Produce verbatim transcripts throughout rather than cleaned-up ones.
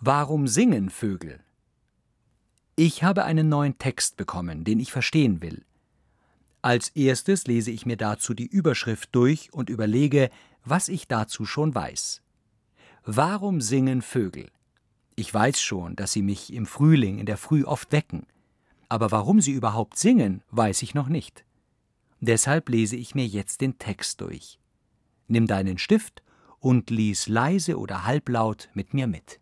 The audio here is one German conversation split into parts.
Warum singen Vögel? Ich habe einen neuen Text bekommen, den ich verstehen will. Als erstes lese ich mir dazu die Überschrift durch und überlege, was ich dazu schon weiß. Warum singen Vögel? Ich weiß schon, dass sie mich im Frühling in der Früh oft wecken. Aber warum sie überhaupt singen, weiß ich noch nicht. Deshalb lese ich mir jetzt den Text durch. Nimm deinen Stift und lies leise oder halblaut mit mir mit.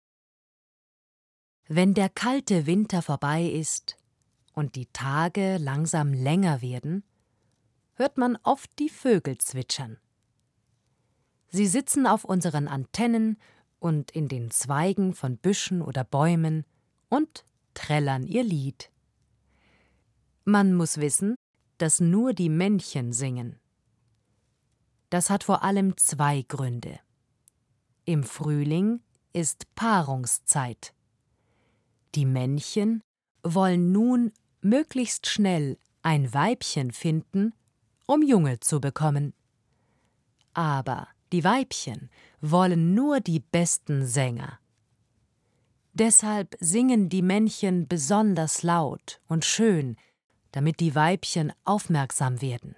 Wenn der kalte Winter vorbei ist und die Tage langsam länger werden, hört man oft die Vögel zwitschern. Sie sitzen auf unseren Antennen und in den Zweigen von Büschen oder Bäumen und trällern ihr Lied. Man muss wissen, dass nur die Männchen singen. Das hat vor allem zwei Gründe. Im Frühling ist Paarungszeit. Die Männchen wollen nun möglichst schnell ein Weibchen finden, um Junge zu bekommen. Aber die Weibchen wollen nur die besten Sänger. Deshalb singen die Männchen besonders laut und schön, damit die Weibchen aufmerksam werden.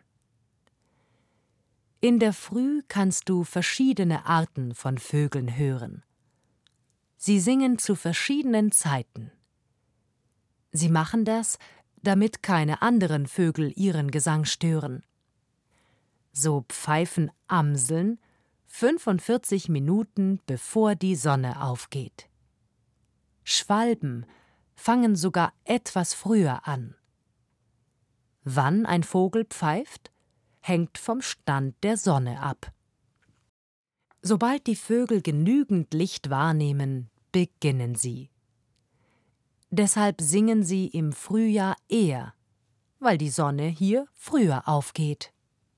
In der Früh kannst du verschiedene Arten von Vögeln hören. Sie singen zu verschiedenen Zeiten. Sie machen das, damit keine anderen Vögel ihren Gesang stören. So pfeifen Amseln fünfundvierzig Minuten, bevor die Sonne aufgeht. Schwalben fangen sogar etwas früher an. Wann ein Vogel pfeift, hängt vom Stand der Sonne ab. Sobald die Vögel genügend Licht wahrnehmen, beginnen sie. Deshalb singen sie im Frühjahr eher, weil die Sonne hier früher aufgeht.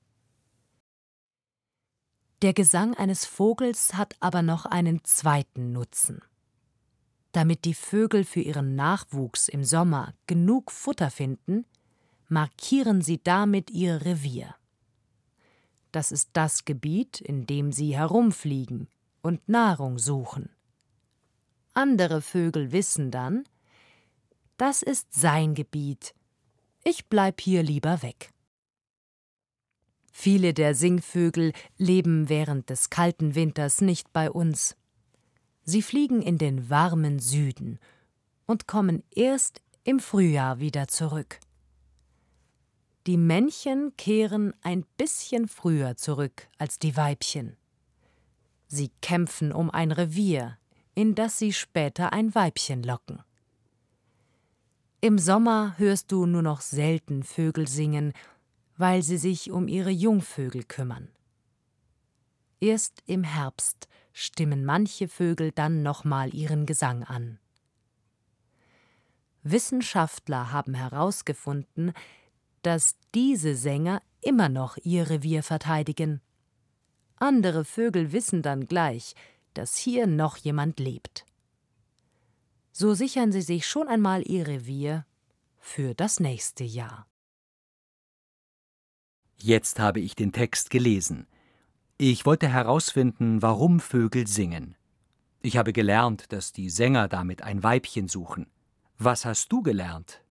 Der Gesang eines Vogels hat aber noch einen zweiten Nutzen. Damit die Vögel für ihren Nachwuchs im Sommer genug Futter finden, markieren sie damit ihr Revier. Das ist das Gebiet, in dem sie herumfliegen und Nahrung suchen. Andere Vögel wissen dann, das ist sein Gebiet, ich bleib hier lieber weg. Viele der Singvögel leben während des kalten Winters nicht bei uns. Sie fliegen in den warmen Süden und kommen erst im Frühjahr wieder zurück. Die Männchen kehren ein bisschen früher zurück als die Weibchen. Sie kämpfen um ein Revier, in das sie später ein Weibchen locken. Im Sommer hörst du nur noch selten Vögel singen, weil sie sich um ihre Jungvögel kümmern. Erst im Herbst stimmen manche Vögel dann nochmal ihren Gesang an. Wissenschaftler haben herausgefunden, dass diese Sänger immer noch ihr Revier verteidigen. Andere Vögel wissen dann gleich, dass hier noch jemand lebt. So sichern sie sich schon einmal ihr Revier für das nächste Jahr. Jetzt habe ich den Text gelesen. Ich wollte herausfinden, warum Vögel singen. Ich habe gelernt, dass die Sänger damit ein Weibchen suchen. Was hast du gelernt?